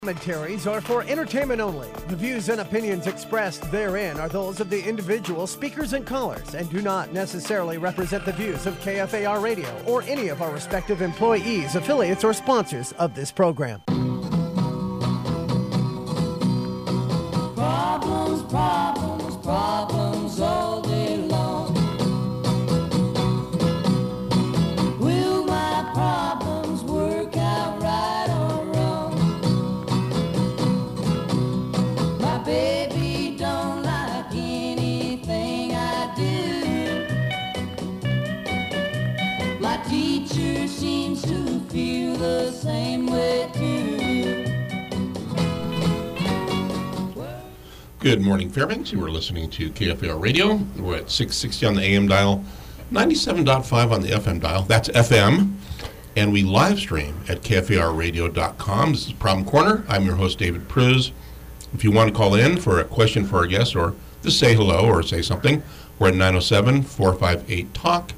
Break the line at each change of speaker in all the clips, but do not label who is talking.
Commentaries are for entertainment only. The views and opinions expressed therein are those of the individual speakers and callers and do not necessarily represent the views of KFAR Radio or any of our respective employees, affiliates, or sponsors of this program.
Problems, problems, problems all day long. Will my problems work out right or wrong? My baby don't like anything I do. My teacher seems to feel the same way too.
Good morning, Fairbanks. You are listening to KFAR Radio. We're at 660 on the AM dial, 97.5 on the FM dial. That's FM. And we live stream at KFARradio.com. This is Problem Corner. I'm your host, David Pruz. If you want to call in for a question for our guest or just say hello or say something, we're at 907-458-TALK,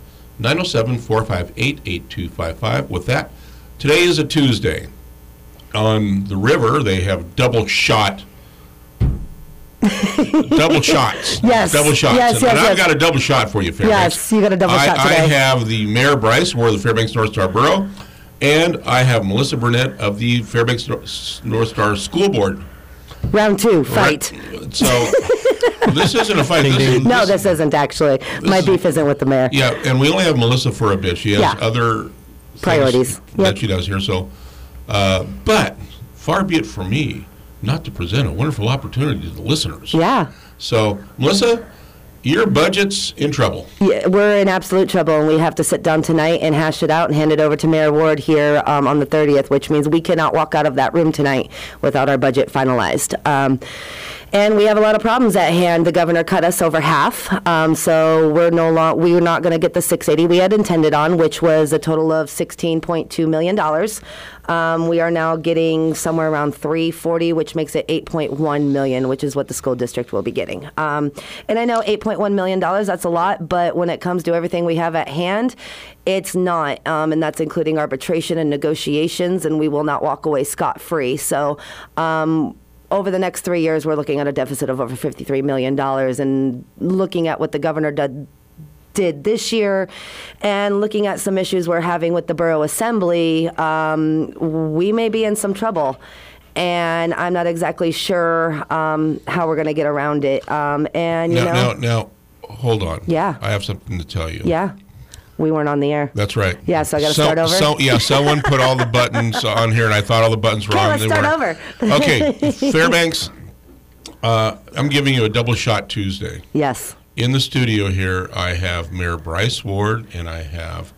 907-458-8255. With that, today is a Tuesday. On the river, they have double shots.
Yes.
Double shots.
Yes,
and
yes.
I've got a double shot for you, Fairbanks.
Yes, you got a double shot today.
I have the Mayor Bryce, Ward of the Fairbanks North Star Borough, and I have Melissa Burnett of the Fairbanks North Star School Board.
Round two, fight.
Right. So this isn't a fight.
This isn't actually. My beef isn't with the mayor.
Yeah, and we only have Melissa for a bit. She has other
priorities
that she does here. So, but far be it from me not to present a wonderful opportunity to the listeners.
Yeah.
So, Melissa, your budget's in trouble.
Yeah, we're in absolute trouble, and we have to sit down tonight and hash it out and hand it over to Mayor Ward here on the 30th, which means we cannot walk out of that room tonight without our budget finalized. And we have a lot of problems at hand. The governor cut us over half, so we were not going to get the $680 we had intended on, which was a total of $16.2 million. We are now getting somewhere around $340, which makes it $8.1 million, which is what the school district will be getting. And I know $8.1 million, that's a lot, but when it comes to everything we have at hand, it's not, and that's including arbitration and negotiations, and we will not walk away scot-free. So over the next 3 years, we're looking at a deficit of over $53 million, and looking at what the governor did this year and looking at some issues we're having with the Borough Assembly, we may be in some trouble. And I'm not exactly sure how we're going to get around it.
Now, hold on.
Yeah.
I have something to tell you.
Yeah. We weren't on the air.
That's right.
Yeah, so I got to start over?
Someone put all the buttons on here, and I thought all the buttons were on.
Okay, let's start over.
Okay, Fairbanks, I'm giving you a double shot Tuesday.
Yes.
In the studio here, I have Mayor Bryce Ward, and I have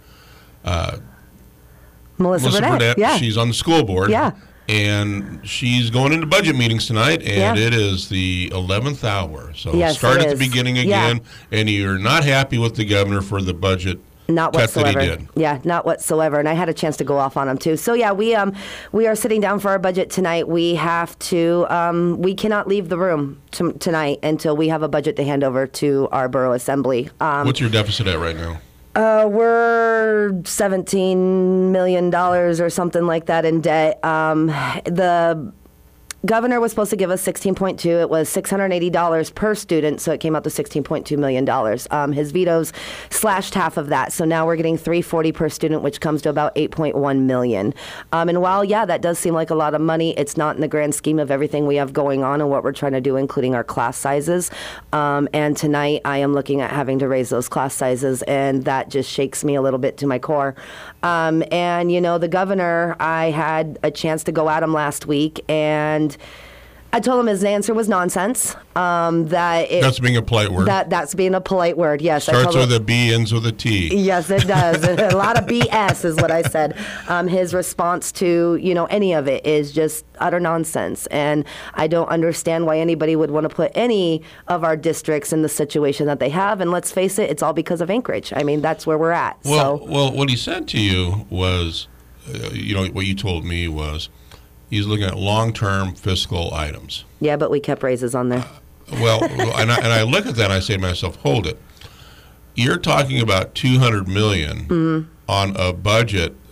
Melissa Burnett. Yeah.
She's on the school board.
Yeah.
And she's going into budget meetings tonight, and it is the 11th hour. So start at the beginning again, and you're not happy with the governor for the budget.
Not whatsoever.
That he did.
Yeah, not whatsoever. And I had a chance to go off on him too. So yeah, we are sitting down for our budget tonight. We have to. We cannot leave the room tonight until we have a budget to hand over to our borough assembly.
What's your deficit at right now?
We're $17 million or something like that in debt. The governor was supposed to give us $16.2. It was $680 per student, so it came out to $16.2 million. His vetoes slashed half of that, so now we're getting $340 per student, which comes to about $8.1 million. And while, that does seem like a lot of money, it's not in the grand scheme of everything we have going on and what we're trying to do, including our class sizes. And tonight, I am looking at having to raise those class sizes, and that just shakes me a little bit to my core. And, the governor, I had a chance to go at him last week, and I told him his answer was nonsense. That's
being a polite word.
That's being a polite word, yes.
Starts with a B, ends with a T.
Yes, it does. A lot of BS is what I said. His response to, any of it is just utter nonsense. And I don't understand why anybody would want to put any of our districts in the situation that they have. And let's face it, it's all because of Anchorage. I mean, that's where we're at.
Well, what he said to you was, what you told me was, he's looking at long-term fiscal items.
Yeah, but we kept raises on there.
And I look at that and I say to myself, hold it. You're talking about $200 million on a budget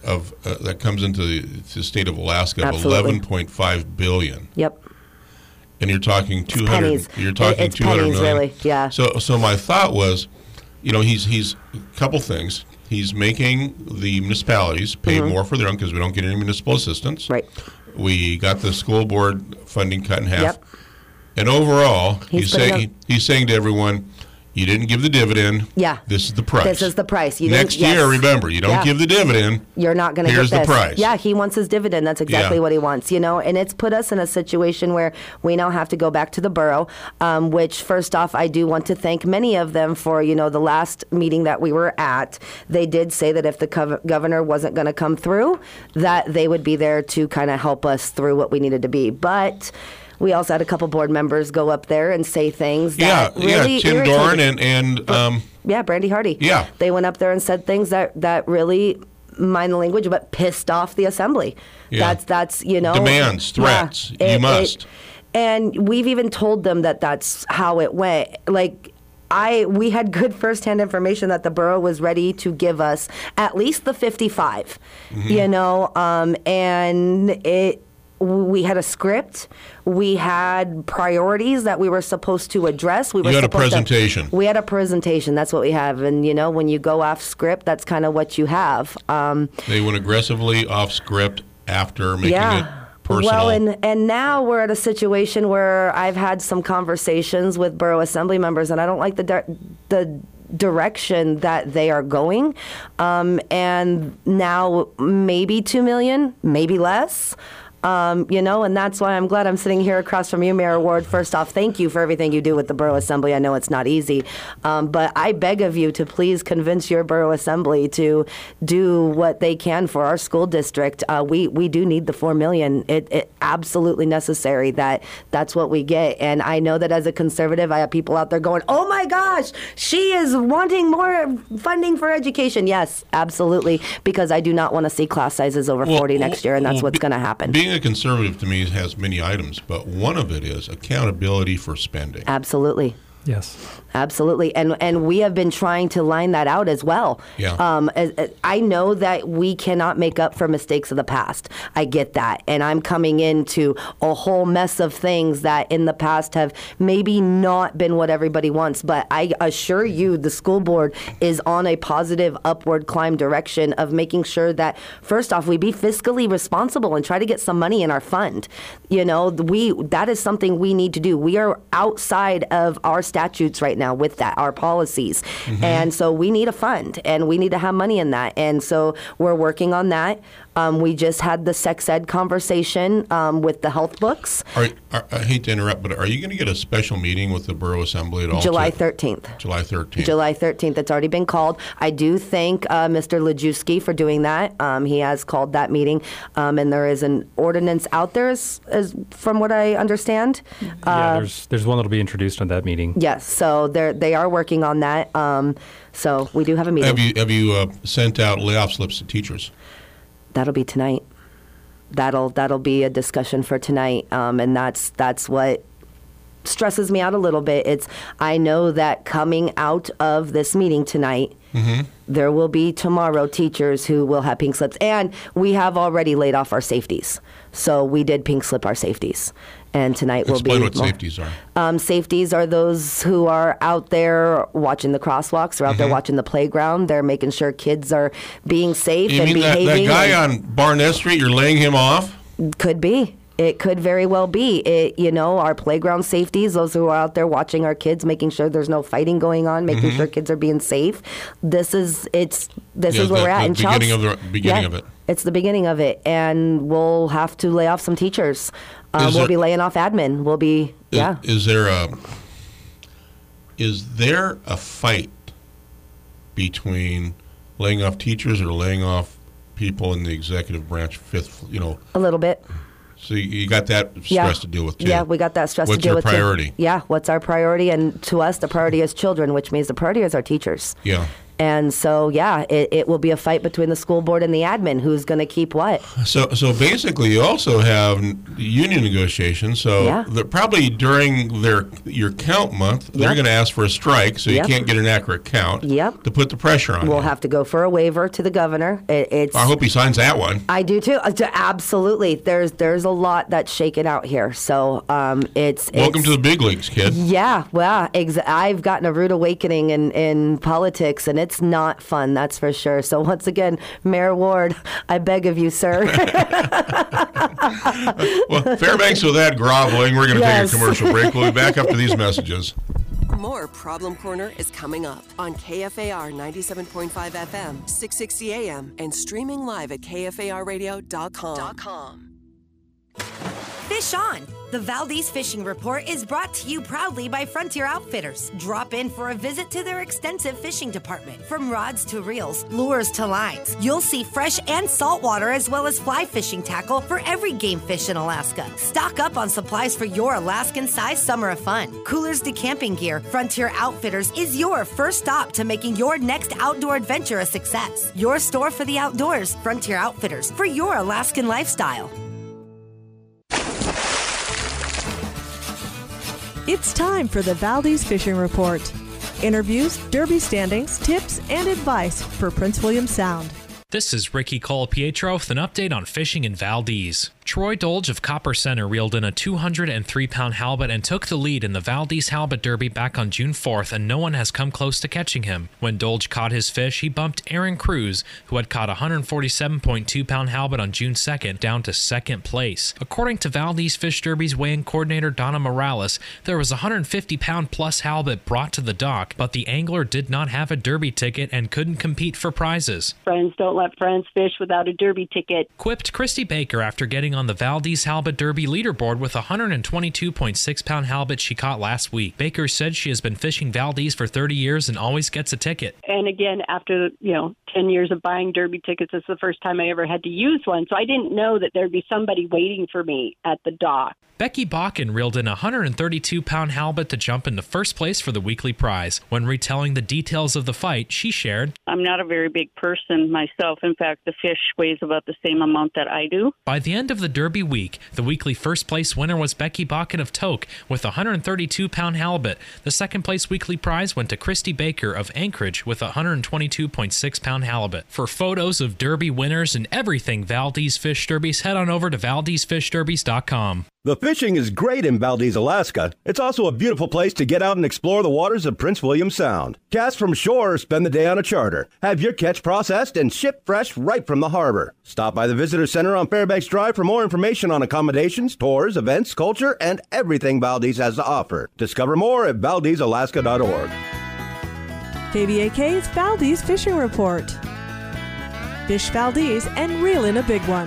of that comes into the state of Alaska of
Absolutely.
$11.5 billion.
Yep.
And you're talking 200.
Pennies.
You're talking
It's
200
pennies,
million.
really. Yeah.
So my thought was, he's a couple things. He's making the municipalities pay more for their own because we don't get any municipal assistance.
Right.
We got the school board funding cut in half.
Yep.
And overall,
He's putting
he's saying to everyone, you didn't give the dividend.
Yeah.
This is the price.
This is the price. You
Next
didn't-
year,
yes.
remember, you don't
Yeah.
give the dividend.
You're not going to get
Here's
this.
the price.
Yeah, he wants his dividend. That's exactly
Yeah.
what he wants, and it's put us in a situation where we now have to go back to the borough, which first off, I do want to thank many of them for, the last meeting that we were at. They did say that if the governor wasn't going to come through, that they would be there to kind of help us through what we needed to be. But we also had a couple board members go up there and say things that really
Tim
irritated-
Doran and
Yeah, Brandy Hardy.
Yeah.
They went up there and said things that really, mind the language, but pissed off the assembly.
Yeah.
That's
Demands, threats. You must.
And we've even told them that that's how it went. We had good firsthand information that the borough was ready to give us at least the 55, and we had a script. We had priorities that we were supposed to address.
You had a presentation.
We had a presentation. That's what we have. And, when you go off script, that's kind of what you have.
They went aggressively off script after making it personal.
Well, and now we're at a situation where I've had some conversations with borough assembly members, and I don't like the direction that they are going. And now maybe 2 million, maybe less. And that's why I'm glad I'm sitting here across from you, Mayor Ward. First off, thank you for everything you do with the Borough Assembly. I know it's not easy, but I beg of you to please convince your Borough Assembly to do what they can for our school district. We do need the $4 million. It absolutely necessary that's what we get. And I know that as a conservative, I have people out there going, "Oh my gosh, she is wanting more funding for education." Yes, absolutely, because I do not want to see class sizes over 40 next year, and that's what's going to happen.
Being a conservative to me has many items, but one of it is accountability for spending.
Absolutely.
Yes.
Absolutely. And we have been trying to line that out as well.
Yeah.
I know that we cannot make up for mistakes of the past. I get that. And I'm coming into a whole mess of things that in the past have maybe not been what everybody wants. But I assure you, the school board is on a positive upward climb direction of making sure that, first off, we be fiscally responsible and try to get some money in our fund. That is something we need to do. We are outside of our statutes right now with that, our policies. Mm-hmm. And so we need a fund and we need to have money in that. And so we're working on that. We just had the sex ed conversation with the health books.
I hate to interrupt, but are you going to get a special meeting with the Borough Assembly at all?
July 13th.
July 13th.
July 13th. It's already been called. I do thank Mr. Lajewski for doing that. He has called that meeting, and there is an ordinance out there, as from what I understand.
There's one that'll be introduced on that meeting.
Yes, so they are working on that. So we do have a meeting.
Have you sent out layoff slips to teachers?
That'll be tonight. That'll be a discussion for tonight, and that's what stresses me out a little bit. I know that coming out of this meeting tonight, mm-hmm. there will be tomorrow teachers who will have pink slips, and we have already laid off our safeties. So we did pink slip our safeties. And tonight will be...
Explain what safeties are.
Safeties are those who are out there watching the crosswalks. They're out there watching the playground. They're making sure kids are being safe
you
and
mean
behaving.
that guy on Barnett Street, you're laying him off?
Could be. It could very well be. Our playground safeties, those who are out there watching our kids, making sure there's no fighting going on, making sure kids are being safe. This is where we're at.
The beginning of it.
It's the beginning of it. And we'll have to lay off some teachers. We'll be laying off admin. We'll be, yeah.
Is there a fight between laying off teachers or laying off people in the executive branch,
A little bit.
So you got that stress to deal with, too.
Yeah, we got that stress to deal with,
What's your priority?
Yeah, what's our priority? And to us, the priority is children, which means the priority is our teachers.
Yeah.
And so, yeah, it will be a fight between the school board and the admin. Who's going to keep what?
So basically, you also have union negotiations. So probably during your count month, they're going to ask for a strike, so you can't get an accurate count. To put the pressure on.
We'll have to go for a waiver to the governor. I
hope he signs that one.
I do too. Absolutely. There's a lot that's shaken out here. So
welcome to the big leagues, kid.
Yeah. Well, I've gotten a rude awakening in politics, and it's not fun. That's for sure. So once again, Mayor Ward, I beg of you, sir.
Well, Fairbanks, with that groveling, we're going to take a commercial break. We'll be back after these messages.
More Problem Corner is coming up on KFAR 97.5 FM, 660 AM, and streaming live at KFARradio.com.
Fish on! The Valdez Fishing Report is brought to you proudly by Frontier Outfitters. Drop in for a visit to their extensive fishing department. From rods to reels, lures to lines, you'll see fresh and saltwater as well as fly fishing tackle for every game fish in Alaska. Stock up on supplies for your Alaskan-sized summer of fun. Coolers to camping gear, Frontier Outfitters is your first stop to making your next outdoor adventure a success. Your store for the outdoors, Frontier Outfitters, for your Alaskan lifestyle.
It's time for the Valdez Fishing Report. Interviews, derby standings, tips, and advice for Prince William Sound.
This is Ricky Colapietro with an update on fishing in Valdez. Troy Dolge of Copper Center reeled in a 203-pound halibut and took the lead in the Valdez Halibut Derby back on June 4th, and no one has come close to catching him. When Dolge caught his fish, he bumped Aaron Cruz, who had caught a 147.2-pound halibut on June 2nd, down to second place. According to Valdez Fish Derby's weighing coordinator Donna Morales, there was a 150-pound-plus halibut brought to the dock, but the angler did not have a derby ticket and couldn't compete for prizes.
Friends don't let friends fish without a derby ticket,
quipped Christy Baker after getting on the Valdez Halibut Derby leaderboard with a 122.6-pound halibut she caught last week. Baker said she has been fishing Valdez for 30 years and always gets a ticket.
And again, after 10 years of buying derby tickets, it's the first time I ever had to use one, so I didn't know that there'd be somebody waiting for me at the dock.
Becky Bakken reeled in a 132-pound halibut to jump into first place for the weekly prize. When retelling the details of the fight, she shared,
I'm not a very big person myself. In fact, the fish weighs about the same amount that I do.
By the end of the Derby week, the weekly first place winner was Becky Bakken of Tok with a 132-pound halibut. The second place weekly prize went to Christy Baker of Anchorage with a 122.6-pound halibut. For photos of Derby winners and everything Valdez Fish Derbies, head on over to ValdezFishDerbies.com.
The fishing is great in Valdez, Alaska. It's also a beautiful place to get out and explore the waters of Prince William Sound. Cast from shore or spend the day on a charter. Have your catch processed and shipped fresh right from the harbor. Stop by the Visitor Center on Fairbanks Drive for more information on accommodations, tours, events, culture, and everything Valdez has to offer. Discover more at ValdezAlaska.org.
KVAK's Valdez Fishing Report. Fish Valdez and reel in a big one.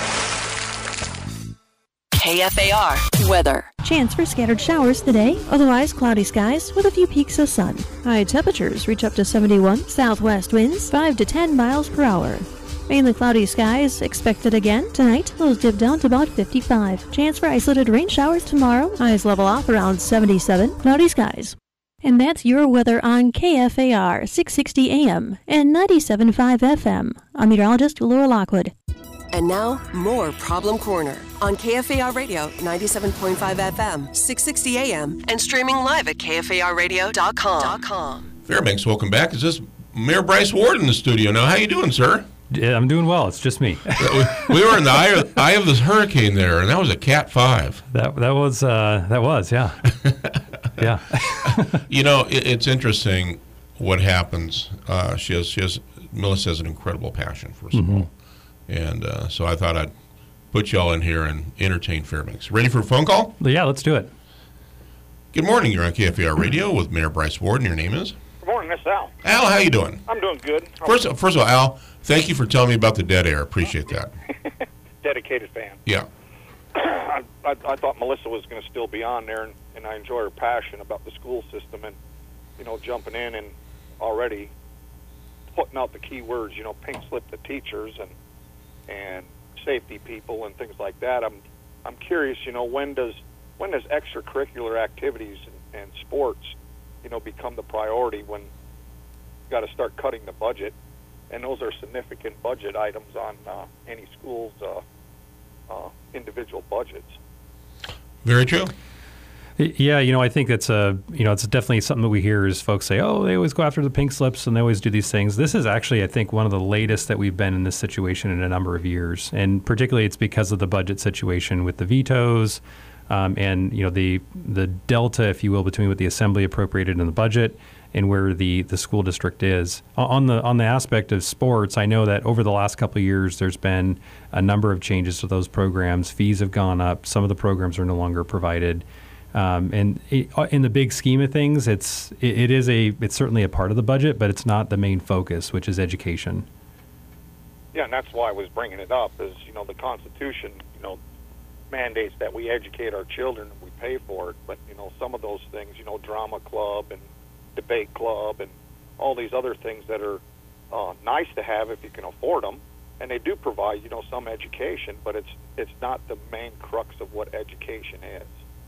KFAR weather.
Chance for scattered showers today, otherwise cloudy skies with a few peaks of sun. High temperatures reach up to 71, southwest winds 5 to 10 miles per hour. Mainly cloudy skies expected again tonight. Lows dip down to about 55. Chance for isolated rain showers tomorrow. Highs level off around 77. Cloudy skies. And that's your weather on KFAR 660 AM and 97.5 FM. I'm meteorologist Laura Lockwood.
And now, more Problem Corner on KFAR Radio 97.5 FM, 660 AM, and streaming live at KFARradio.com.
Fairbanks, welcome back. Is this Mayor Bryce Ward in the studio now? How you doing, sir?
Yeah, I'm doing well. It's just me.
We were in the eye of this hurricane there, and that was a Cat 5.
That was, yeah. Yeah.
It's interesting what happens. Melissa has an incredible passion, first of all. And so I thought I'd put y'all in here and entertain Fairbanks. Ready for a phone call?
Yeah, let's do it.
Good morning. You're on KFAR Radio with Mayor Bryce Ward, and your name is?
Good morning. This is Al.
Al, how you doing?
I'm doing good.
First of all, Al, thank you for telling me about the dead air. Appreciate that.
Dedicated fan.
Yeah.
I thought Melissa was going to still be on there, and I enjoy her passion about the school system and, jumping in and already putting out the key words, pink slip the teachers and safety people and things like that. I'm curious, when does extracurricular activities and sports, become the priority when got to start cutting the budget, and those are significant budget items on any school's individual budgets.
Very true.
Yeah, I think it's it's definitely something that we hear is folks say, oh, they always go after the pink slips and they always do these things. This is actually, I think, one of the latest that we've been in this situation in a number of years. And particularly it's because of the budget situation with the vetoes and, the delta, if you will, between what the Assembly appropriated in the budget and where the school district is. On the aspect of sports, I know that over the last couple of years, there's been a number of changes to those programs. Fees have gone up. Some of the programs are no longer provided. And in the big scheme of things, it's certainly a part of the budget, but it's not the main focus, which is education.
Yeah, and that's why I was bringing it up. Is the Constitution, mandates that we educate our children and we pay for it. But some of those things, drama club and debate club and all these other things that are nice to have if you can afford them, and they do provide some education, but it's not the main crux of what education is.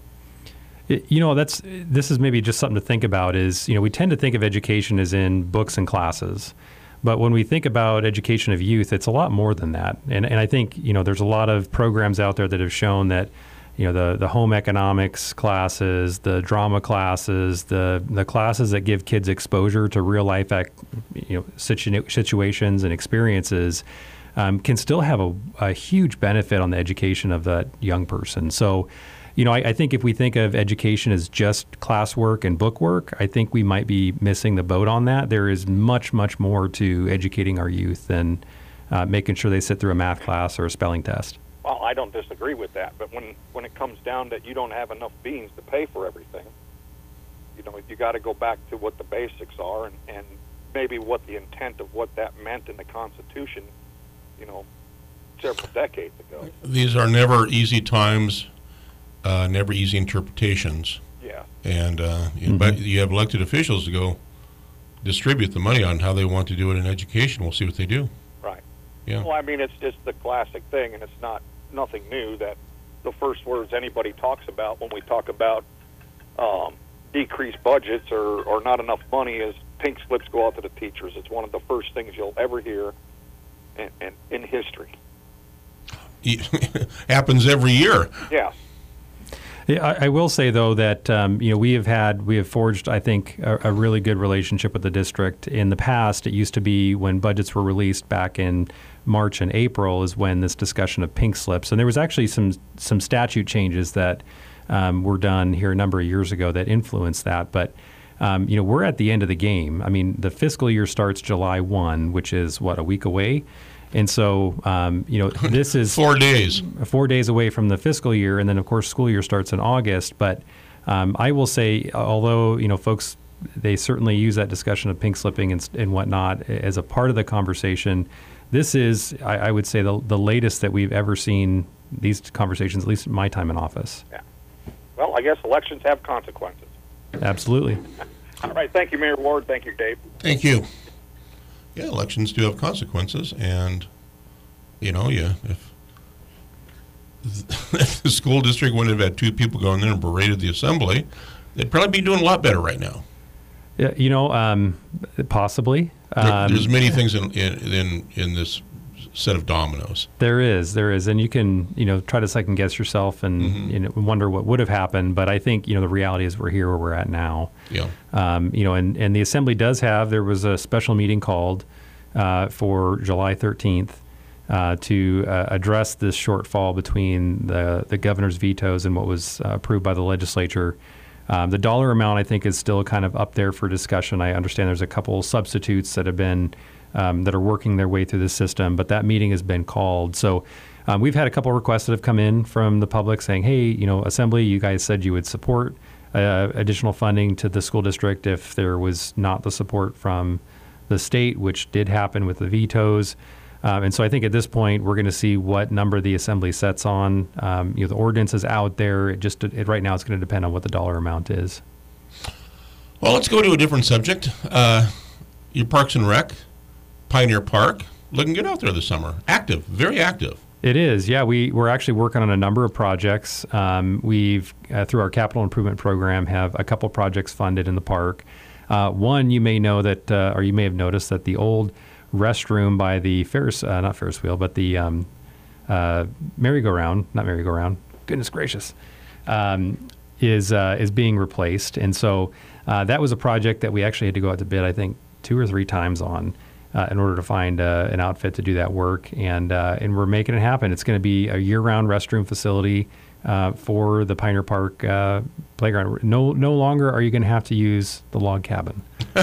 This is maybe just something to think about is, we tend to think of education as in books and classes. But when we think about education of youth, it's a lot more than that. And I think, there's a lot of programs out there that have shown that, the home economics classes, the drama classes, the classes that give kids exposure to real life, situations and experiences can still have a huge benefit on the education of that young person. So, I think if we think of education as just classwork and bookwork, I think we might be missing the boat on that. There is much, much more to educating our youth than making sure they sit through a math class or a spelling test.
Well, I don't disagree with that, but when it comes down that you don't have enough beans to pay for everything, you got to go back to what the basics are and maybe what the intent of what that meant in the Constitution, several decades ago.
These are never easy times. Never easy interpretations.
Yeah.
And but you have elected officials to go distribute the money on how they want to do it in education. We'll see what they do.
Right.
Yeah.
Well, I mean, it's just the classic thing, and it's nothing new that the first words anybody talks about when we talk about decreased budgets or not enough money is pink slips go out to the teachers. It's one of the first things you'll ever hear in history.
Happens every year.
Yeah.
Yeah, I will say though that we have forged, I think, a really good relationship with the district. In the past, it used to be when budgets were released back in March and April is when this discussion of pink slips, and there was actually some statute changes that were done here a number of years ago that influenced that. But we're at the end of the game. I mean, the fiscal year starts July 1, which is a week away. And so, this is
4 days.
4 days away from the fiscal year, and then of course school year starts in August. But I will say, although folks, they certainly use that discussion of pink slipping and whatnot as a part of the conversation. This is, I would say, the latest that we've ever seen these conversations, at least in my time in office.
Yeah. Well, I guess elections have consequences.
Absolutely.
All right. Thank you, Mayor Ward. Thank you, Dave.
Thank you. Yeah, elections do have consequences, and if the school district wouldn't have had two people go in there and berated the assembly, they'd probably be doing a lot better right now.
Yeah, possibly.
There's many things in this set of dominoes.
There is, and you can try to second guess yourself and wonder what would have happened. But I think the reality is we're here where we're at now.
Yeah.
And the assembly there was a special meeting called for July 13th to address this shortfall between the governor's vetoes and what was approved by the legislature. The dollar amount, I think, is still kind of up there for discussion. I understand there's a couple substitutes that have been that are working their way through the system, but that meeting has been called. So we've had a couple requests that have come in from the public saying, hey, Assembly, you guys said you would support additional funding to the school district if there was not the support from the state, which did happen with the vetoes. And so I think at this point, we're going to see what number the Assembly sets on. The ordinance is out there. Right now, it's going to depend on what the dollar amount is.
Well, let's go to a different subject. Your Parks and Rec, Pioneer Park, looking good out there this summer. Active, very active.
It is, yeah. We're actually working on a number of projects. We've, through our capital improvement program, have a couple projects funded in the park. One, you may know that, or you may have noticed that the old restroom by the not Ferris wheel, but the merry-go-round, not merry-go-round, goodness gracious, is being replaced. And so that was a project that we actually had to go out to bid, I think, 2 or 3 times on in order to find an outfit to do that work. And we're making it happen. It's going to be a year-round restroom facility for the Pioneer Park playground. No longer are you going to have to use the log cabin.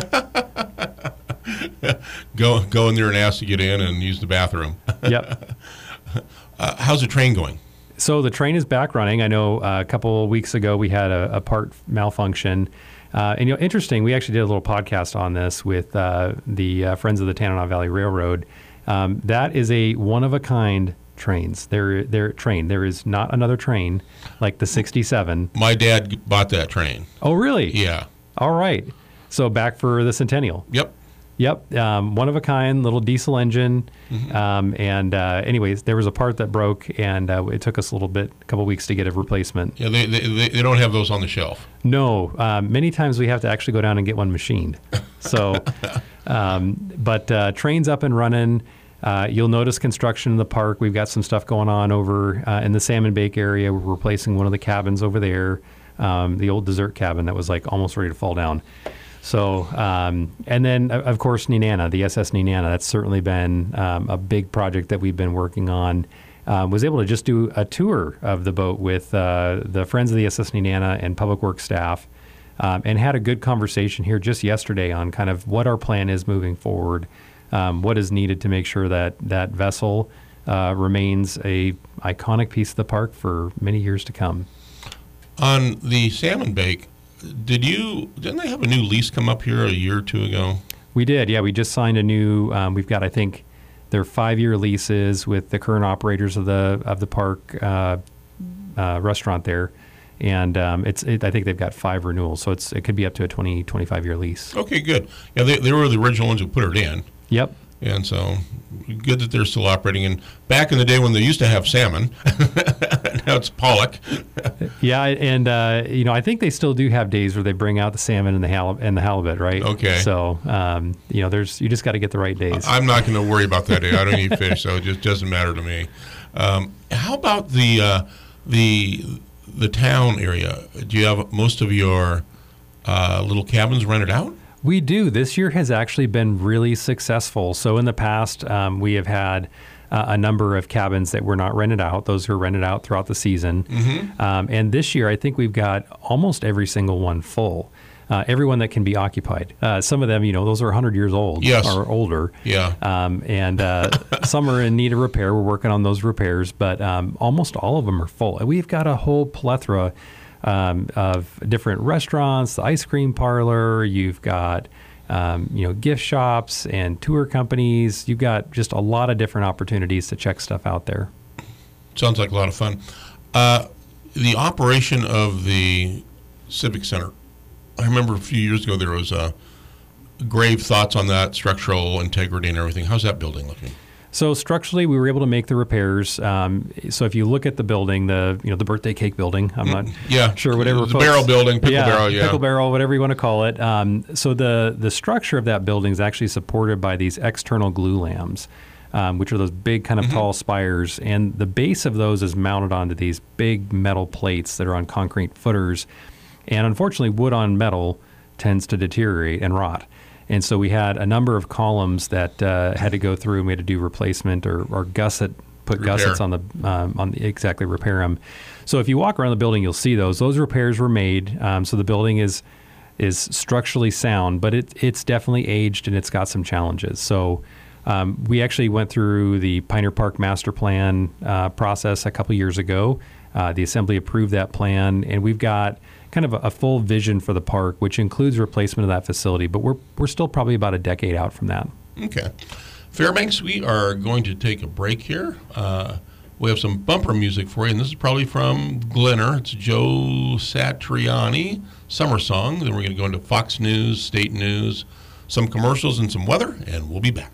Go in there and ask to get in and use the bathroom.
Yep.
How's the train going?
So the train is back running. I know a couple of weeks ago we had a part malfunction. And interesting, we actually did a little podcast on this with the Friends of the Tanana Valley Railroad. That is a one-of-a-kind trains. They're train. There is not another train like the 67.
My dad bought that train.
Oh, really?
Yeah.
All right. So back for the Centennial. Yep. One of a kind, little diesel engine. Mm-hmm. Anyways, there was a part that broke, and it took us a couple weeks to get a replacement.
Yeah, they don't have those on the shelf.
No. Many times we have to actually go down and get one machined. So, but train's up and running. You'll notice construction in the park. We've got some stuff going on over in the Salmon Bake area. We're replacing one of the cabins over there, the old dessert cabin that was like almost ready to fall down. So, and then, of course, Nenana, the SS Nenana, that's certainly been a big project that we've been working on. Was able to just do a tour of the boat with the Friends of the SS Nenana and Public Works staff, and had a good conversation here just yesterday on kind of what our plan is moving forward, what is needed to make sure that that vessel remains a iconic piece of the park for many years to come.
On the Salmon Bake, didn't they have a new lease come up here a year or two ago?
We did, yeah. We just signed a new. We've got, I think, their 5-year leases with the current operators of the park restaurant there, and I think they've got 5 renewals, so it could be up to a 25-year lease.
Okay, good. Yeah, they were the original ones who put it in.
Yep.
And so, good that they're still operating. And back in the day when they used to have salmon, now it's pollock.
Yeah, and I think they still do have days where they bring out the salmon and the halibut, right? Okay. So, you just got to get the right days.
I'm not going to worry about that day. I don't eat fish, so it just doesn't matter to me. How about the town area? Do you have most of your little cabins rented out?
We do. This year has actually been really successful. So in the past, we have had a number of cabins that were not rented out. Those are rented out throughout the season. Mm-hmm. And this year, I think we've got almost every single one full. Everyone that can be occupied. Some of them, those are 100 years old or older.
Yeah.
And some are in need of repair. We're working on those repairs, but almost all of them are full. We've got a whole plethora of different restaurants, the ice cream parlor. You've got, gift shops and tour companies. You've got just a lot of different opportunities to check stuff out there.
Sounds like a lot of fun. The operation of the Civic Center. I remember a few years ago there was grave thoughts on that, structural integrity and everything. How's that building looking?
So structurally, we were able to make the repairs. So if you look at the building, the birthday cake building, I'm not sure whatever.
The barrel building, pickle barrel,
pickle barrel, whatever you want to call it. So the structure of that building is actually supported by these external glue lambs, which are those big kind of tall spires, and the base of those is mounted onto these big metal plates that are on concrete footers. And unfortunately, wood on metal tends to deteriorate and rot. And so we had a number of columns that had to go through, and we had to do replacement or gussets on the repair them. So if you walk around the building, you'll see those repairs were made. So the building is structurally sound, but it's definitely aged and it's got some challenges. So we actually went through the Pioneer Park Master Plan process a couple years ago. The Assembly approved that plan, and we've got kind of a full vision for the park, which includes replacement of that facility, but we're still probably about a decade out from that.
Okay. Fairbanks, we are going to take a break here. We have some bumper music for you, and this is probably from Glenner. It's Joe Satriani, Summer Song. Then we're going to go into Fox News, State News, some commercials, and some weather, and we'll be back.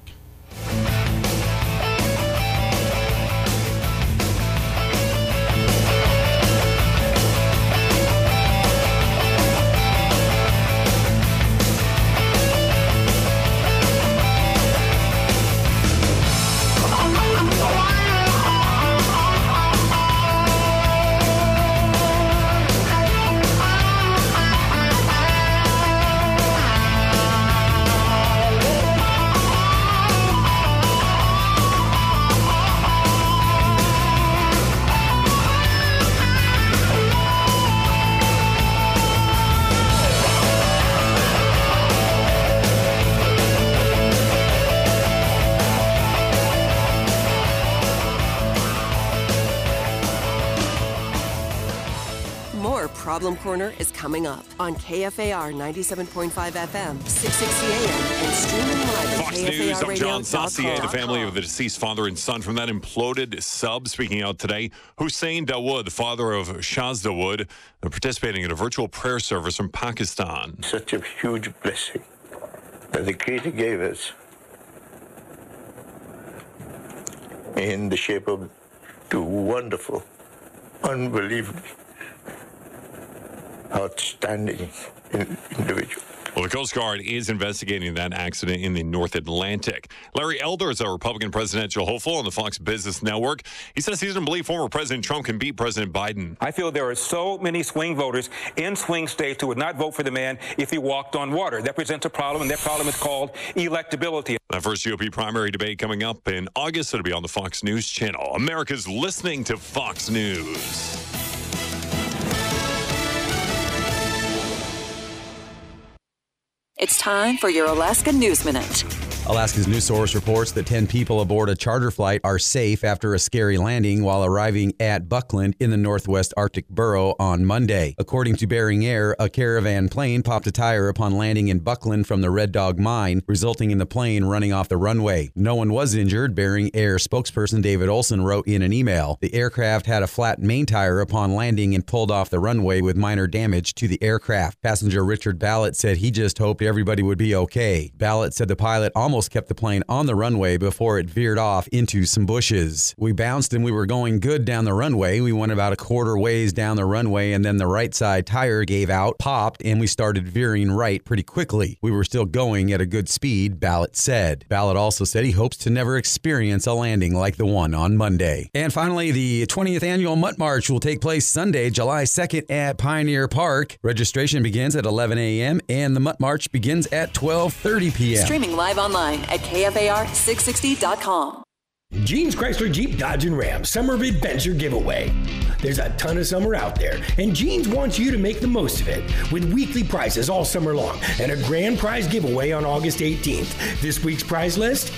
more Problem Corner is coming up on KFAR 97.5 FM, 660 AM, and streaming live at
Fox News, I'm John Saucier. The family
KFARradio.com.
of the deceased father and son from that imploded sub speaking out today. Hussein Dawood, father of Shaz Dawood, participating in a virtual prayer service from Pakistan.
Such a huge blessing that the Creator gave us in the shape of two wonderful, unbelievably outstanding individuals.
Well, the Coast Guard is investigating that accident in the North Atlantic. Larry Elder is a Republican presidential hopeful on the Fox Business Network. He says he doesn't believe former President Trump can beat President Biden.
I feel there are so many swing voters in swing states who would not vote for the man if he walked on water. That presents a problem, and that problem is called electability.
That first GOP primary debate coming up in August. It'll be on the Fox News channel. America's listening to Fox News.
It's time for your Alaska News Minute.
Alaska's news source reports that 10 people aboard a charter flight are safe after a scary landing while arriving at Buckland in the northwest Arctic borough on Monday. According to Bering Air, a caravan plane popped a tire upon landing in Buckland from the Red Dog mine, resulting in the plane running off the runway. No one was injured, Bering Air spokesperson David Olson wrote in an email. The aircraft had a flat main tire upon landing and pulled off the runway with minor damage to the aircraft. Passenger Richard Ballett said he just hoped everybody would be okay. Ballett said the pilot almost kept the plane on the runway before it veered off into some bushes. We bounced and we were going good down the runway. We went about a quarter ways down the runway and then the right side tire gave out, popped, and we started veering right pretty quickly. We were still going at a good speed, Ballett said. Ballett also said he hopes to never experience a landing like the one on Monday. And finally, the 20th annual Mutt March will take place Sunday, July 2nd at Pioneer Park. Registration begins at 11 a.m. and the Mutt March begins at 12:30 p.m.
Streaming live online at KFAR660.com.
Gene's Chrysler Jeep Dodge and Ram Summer of Adventure Giveaway. There's a ton of summer out there, and Gene's wants you to make the most of it with weekly prizes all summer long and a grand prize giveaway on August 18th. This week's prize list: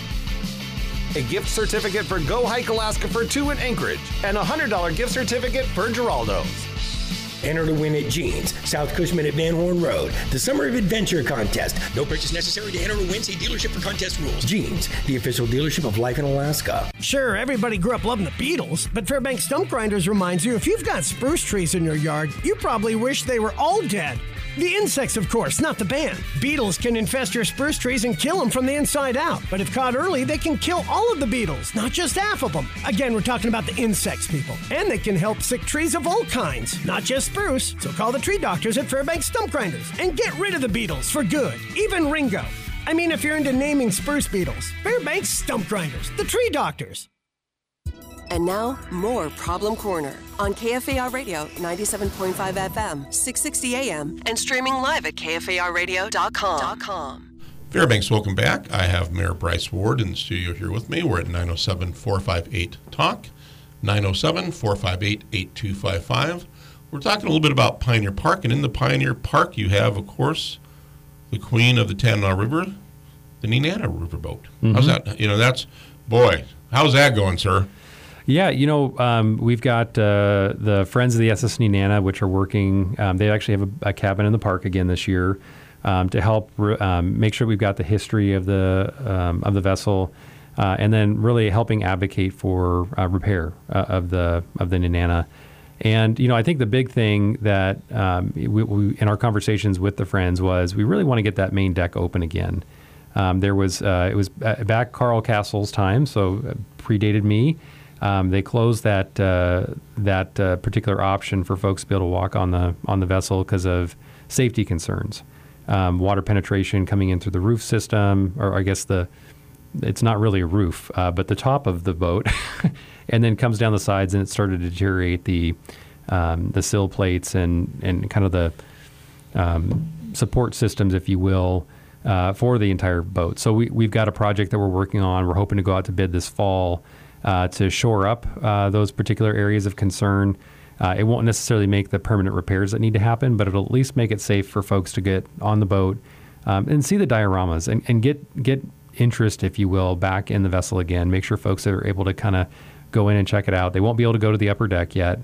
a gift certificate for Go Hike Alaska for 2 in Anchorage, and a $100 gift certificate for Geraldo's.
Enter to win at Gene's, South Cushman at Van Horn Road, the Summer of Adventure contest. No purchase necessary to enter or win. See dealership for contest rules. Gene's, the official dealership of Life in Alaska.
Sure, everybody grew up loving the Beatles, but Fairbanks Stump Grinders reminds you if you've got spruce trees in your yard, you probably wish they were all dead. The insects, of course, not the band. Beetles can infest your spruce trees and kill them from the inside out. But if caught early, they can kill all of the beetles, not just half of them. Again, we're talking about the insects, people. And they can help sick trees of all kinds, not just spruce. So call the tree doctors at Fairbanks Stump Grinders and get rid of the beetles for good. Even Ringo. I mean, if you're into naming spruce beetles, Fairbanks Stump Grinders, the tree doctors.
And now, more Problem Corner on KFAR Radio 97.5 FM, 660 AM, and streaming live at KFARradio.com.
Fairbanks, welcome back. I have Mayor Bryce Ward in the studio here with me. We're at 907-458-TALK, 907-458-8255. We're talking a little bit about Pioneer Park, and in the Pioneer Park you have, of course, the queen of the Tanana River, the Nenana Riverboat. Mm-hmm. How's that? How's that going, sir?
Yeah, we've got the Friends of the SS Nenana, which are working. They actually have a cabin in the park again this year to help make sure we've got the history of the vessel, and then really helping advocate for repair of the Nenana. And I think the big thing that we in our conversations with the Friends was we really want to get that main deck open again. It was back Carl Castle's time, so predated me. They closed that particular option for folks to be able to walk on the vessel because of safety concerns, water penetration coming in through the roof system, or I guess it's not really a roof, but the top of the boat, and then comes down the sides, and it started to deteriorate the sill plates and kind of the support systems, if you will, for the entire boat. So we've got a project that we're working on. We're hoping to go out to bid this fall. To shore up those particular areas of concern. It won't necessarily make the permanent repairs that need to happen, but it'll at least make it safe for folks to get on the boat and see the dioramas and get interest, if you will, back in the vessel again. Make sure folks are able to kind of go in and check it out. They won't be able to go to the upper deck yet,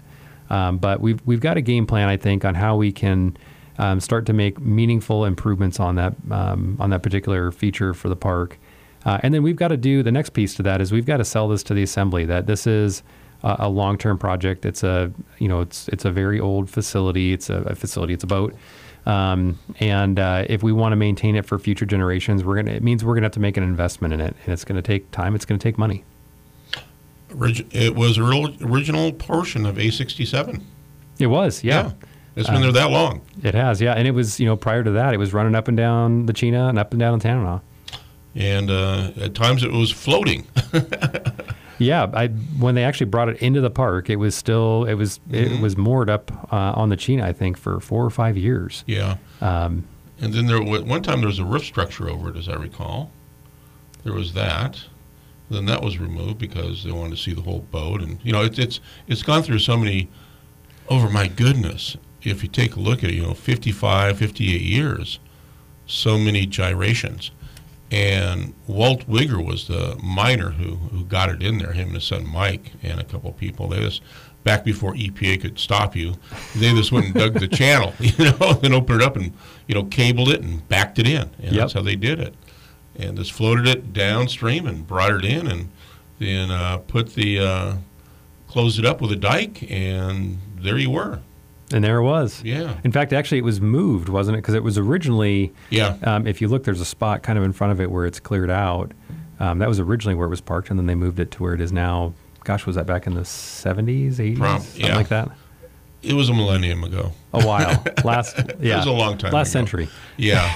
But we've got a game plan, I think, on how we can start to make meaningful improvements on that particular feature for the park. And then we've got to do the next piece to that is we've got to sell this to the Assembly that this is a long-term project. It's a very old facility. It's a boat. And if we want to maintain it for future generations, it means we're gonna have to make an investment in it, and it's going to take time. It's going to take money.
It was original portion of A67.
It was, yeah.
It's been there that long.
It has, yeah. And it was, prior to that, it was running up and down the Chena and up and down the Tanana.
And at times it was floating.
Yeah, when they actually brought it into the park, it was moored up on the Chena, I think, for 4 or 5 years.
Yeah. And then one time there was a roof structure over it, as I recall. There was that. Then that was removed because they wanted to see the whole boat, and it's gone through so many. My goodness, if you take a look at it, 55, 58 years, so many gyrations. And Walt Wigger was the miner who got it in there, him and his son Mike and a couple of people. They just, back before EPA could stop you, they just went and dug the channel, and opened it up and, cabled it and backed it in. And that's how they did it. And just floated it downstream and brought it in, and then closed it up with a dike, and there you were.
And there it was.
Yeah.
In fact, actually, it was moved, wasn't it? Because it was originally,
yeah.
If you look, there's a spot kind of in front of it where it's cleared out. That was originally where it was parked, and then they moved it to where it is now. Gosh, was that back in the 70s, 80s? Something like that?
It was a millennium ago.
A while. It was
a long time
Last
ago.
century.
Yeah.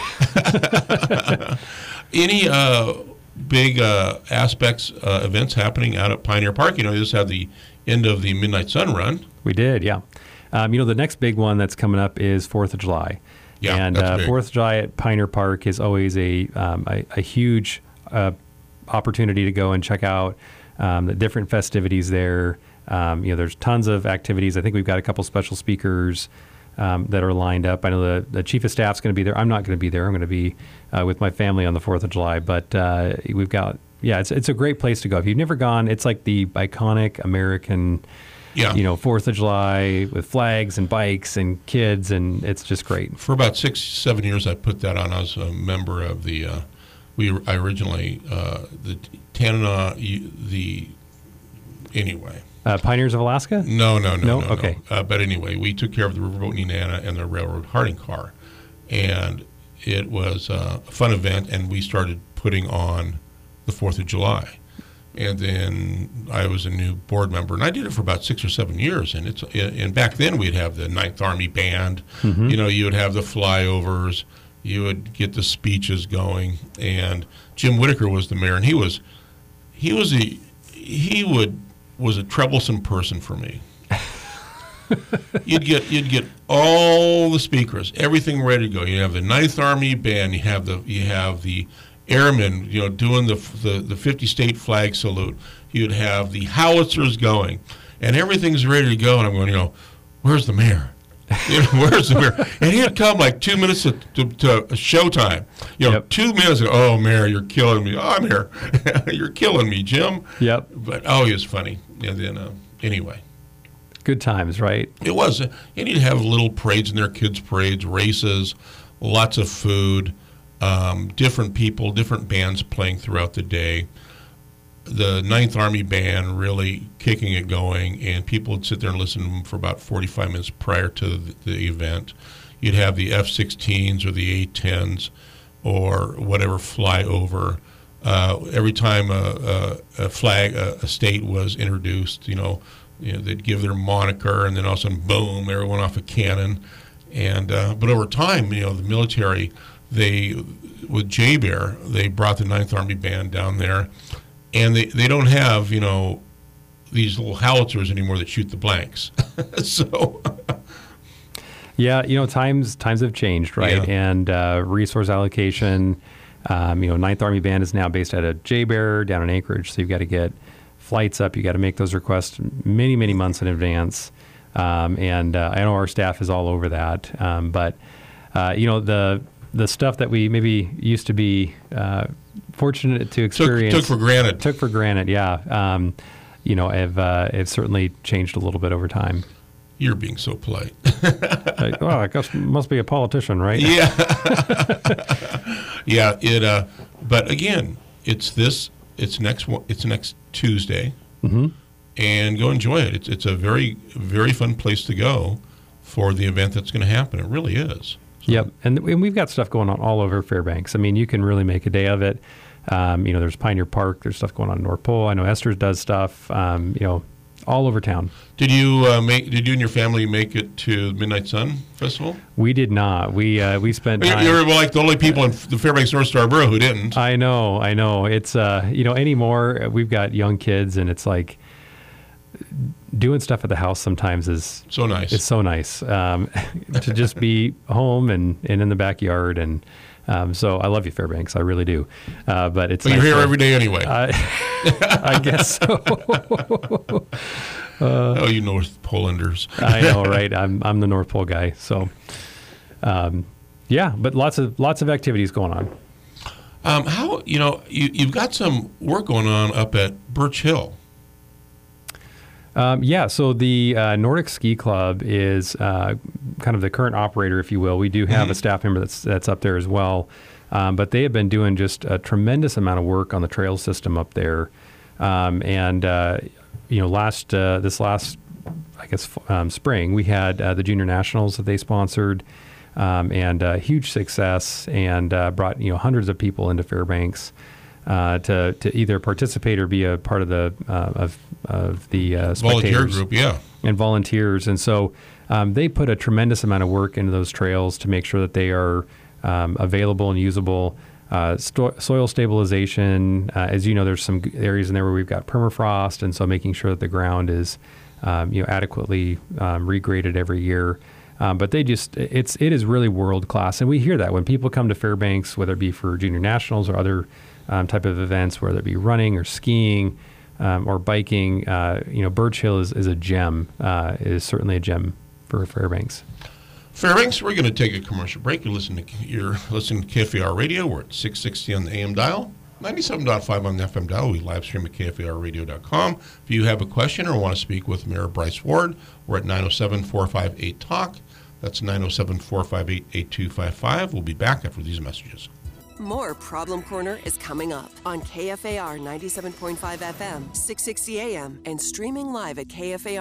Any big aspects, events happening out at Pioneer Park? You just had the end of the Midnight Sun Run.
We did, yeah. The next big one that's coming up is 4th of July.
Yeah,
and
that's big.
4th of July at Pioneer Park is always a huge opportunity to go and check out the different festivities there. There's tons of activities. I think we've got a couple special speakers that are lined up. I know the Chief of Staff's going to be there. I'm not going to be there. I'm going to be with my family on the 4th of July. But we've got, it's a great place to go. If you've never gone, it's like the iconic American 4th of July with flags and bikes and kids, and it's just great.
For about 6-7 years, I put that on. I was a member of the, I originally, the Tanana, anyway.
Pioneers of Alaska?
No.
Okay.
But anyway, we took care of the Riverboat Nenana and the Railroad Harding Car. And it was a fun event, and we started putting on the 4th of July. And then I was a new board member, and I did it for about 6 or 7 years. And back then we'd have the Ninth Army Band.
Mm-hmm.
You would have the flyovers. You would get the speeches going. And Jim Whitaker was the mayor, and he was a troublesome person for me. You'd get all the speakers, everything ready to go. You have the Ninth Army Band. You have the airmen, doing the 50 state flag salute. You'd have the howitzers going, and everything's ready to go. And I'm going, where's the mayor? Where's the mayor? And he'd come like 2 minutes to showtime. 2 minutes. Oh, Mayor, you're killing me. Oh, I'm here. You're killing me, Jim.
Yep.
But he was funny. And then anyway.
Good times, right?
It was. And you'd have little parades in there, kids' parades, races, lots of food, different people, different bands playing throughout the day. The Ninth Army Band really kicking it going, and people would sit there and listen to them for about 45 minutes prior to the event. You'd have the F-16s or the A-10s or whatever fly over. Every time a flag, a state was introduced, they'd give their moniker, and then all of a sudden, boom, everyone off a cannon. And but over time, the military, with J-Bear, they brought the Ninth Army Band down there. And they don't have, these little howitzers anymore that shoot the blanks. So,
yeah, times have changed, right?
Yeah.
And resource allocation. Ninth Army Band is now based out of J-Bear down in Anchorage, so you've got to get flights up. You got to make those requests many, many months in advance. And I know our staff is all over that. But the stuff that we maybe used to be fortunate to experience.
Took for granted.
Yeah. Have certainly changed a little bit over time.
You're being so polite.
Well, I guess must be a politician, right?
Yeah. Yeah. But again, it's next Tuesday, and go enjoy it. It's a very, very fun place to go for the event that's going to happen. It really is. So.
Yep, and we've got stuff going on all over Fairbanks. I mean, you can really make a day of it. There's Pioneer Park. There's stuff going on in North Pole. I know Esther's does stuff. All over town. Did you
and your family make it to Midnight Sun Festival?
We did not. We spent time.
You're like the only people in the Fairbanks North Star Borough who didn't.
I know. It's anymore we've got young kids, and it's like doing stuff at the house sometimes is
so nice.
It's so nice to just be home and in the backyard, and so I love you, Fairbanks. I really do. But it's.
But you're here every day anyway.
I guess so.
You North Polanders.
I know, right? I'm the North Pole guy. So, but lots of activities going on. You've got some work going on up at Birch Hill. So the Nordic Ski Club is kind of the current operator, if you will. We do have a staff member that's up there as well, but they have been doing just a tremendous amount of work on the trail system up there. This last spring we had the Junior Nationals that they sponsored, and huge success, and brought hundreds of people into Fairbanks. To either participate or be a part of the spectators,
volunteer group,
and volunteers, and so they put a tremendous amount of work into those trails to make sure that they are available and usable. Soil stabilization, as you know, there's some areas in there where we've got permafrost, and so making sure that the ground is adequately regraded every year. But it is really world class, and we hear that when people come to Fairbanks, whether it be for Junior Nationals or other type of events, whether it be running or skiing or biking. Birch Hill is a gem. Is certainly a gem for Fairbanks.
Fairbanks, we're going to take a commercial break. You're listening to KFAR Radio. We're at 660 on the AM dial, 97.5 on the FM dial. We live stream at KFARradio.com. If you have a question or want to speak with Mayor Bryce Ward, we're at 907-458-TALK. That's 907-458-8255. We'll be back after these messages.
More Problem Corner is coming up on KFAR 97.5 FM, 660 AM, and streaming live at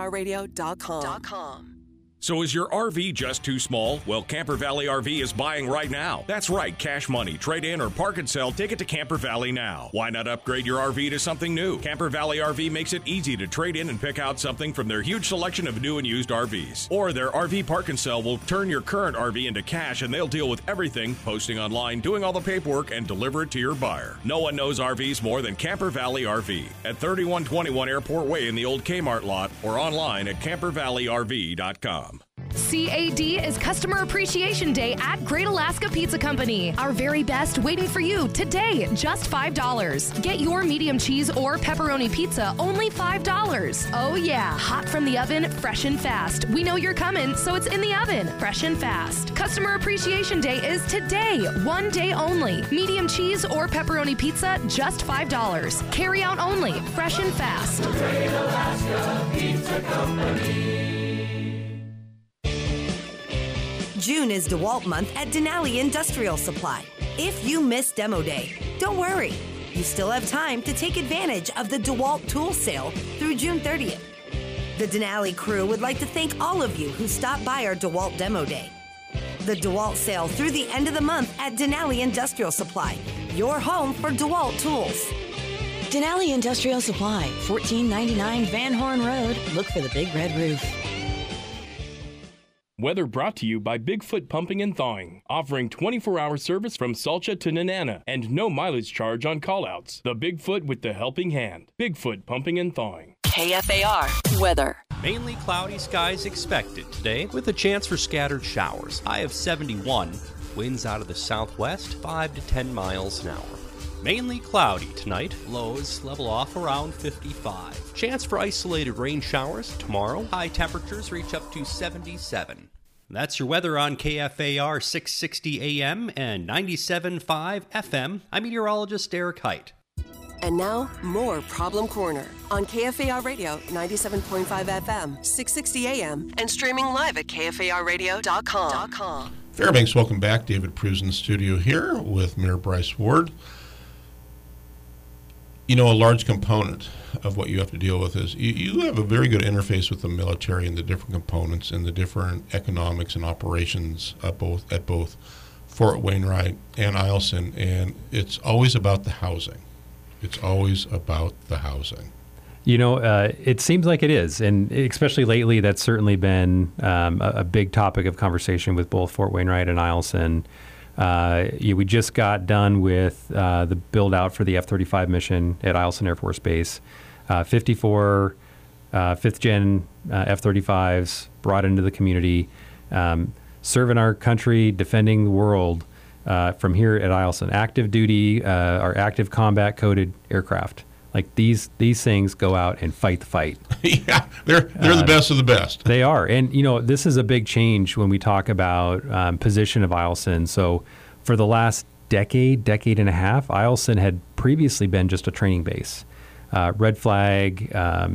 KFARradio.com.
So is your RV just too small? Well, Camper Valley RV is buying right now. That's right, cash money, trade in or park and sell, take it to Camper Valley now. Why not upgrade your RV to something new? Camper Valley RV makes it easy to trade in and pick out something from their huge selection of new and used RVs. Or their RV park and sell will turn your current RV into cash, and they'll deal with everything, posting online, doing all the paperwork, and deliver it to your buyer. No one knows RVs more than Camper Valley RV at 3121 Airport Way in the old Kmart lot, or online at campervalleyrv.com.
CAD is Customer Appreciation Day at Great Alaska Pizza Company. Our very best waiting for you today, just $5. Get your medium cheese or pepperoni pizza, only $5. Oh yeah, hot from the oven, fresh and fast. We know you're coming, so it's in the oven, fresh and fast. Customer Appreciation Day is today, one day only. Medium cheese or pepperoni pizza, just $5. Carry out only, fresh and fast.
Great Alaska Pizza Company.
June is DeWalt month at Denali Industrial Supply. If you missed Demo Day, don't worry. You still have time to take advantage of the DeWalt Tool Sale through June 30th. The Denali crew would like to thank all of you who stopped by our DeWalt Demo Day. The DeWalt sale through the end of the month at Denali Industrial Supply, your home for DeWalt tools.
Denali Industrial Supply, 1499 Van Horn Road. Look for the big red roof.
Weather brought to you by Bigfoot Pumping and Thawing, offering 24-hour service from Salcha to Nenana and no mileage charge on callouts. The Bigfoot with the helping hand. Bigfoot Pumping and Thawing.
KFAR weather.
Mainly cloudy skies expected today with a chance for scattered showers. High of 71. Winds out of the southwest, 5 to 10 miles an hour. Mainly cloudy tonight. Lows level off around 55. Chance for isolated rain showers tomorrow. High temperatures reach up to 77. That's your weather on KFAR 660 AM and 97.5 FM. I'm meteorologist Eric Height.
And now, more Problem Corner on KFAR Radio 97.5 FM, 660 AM, and streaming live at KFARradio.com.
Fairbanks, welcome back. David Pruse in the studio here with Mayor Bryce Ward. You know, a large component of what you have to deal with is you have a very good interface with the military and the different components and the different economics and operations at both Fort Wainwright and Eielson, and it's always about the housing. It's always about the housing.
You know, it seems like it is, and especially lately, that's certainly been a big topic of conversation with both Fort Wainwright and Eielson. We just got done with the build-out for the F-35 mission at Eielson Air Force Base. 54 fifth-gen F-35s brought into the community, serving our country, defending the world from here at Eielson. Active duty, our active combat-coded aircraft. Like these things go out and fight the fight.
Yeah, they're the best of the best.
They are. And, you know, this is a big change when we talk about position of Eielson. So for the last decade and a half, Eielson had previously been just a training base. Red Flag,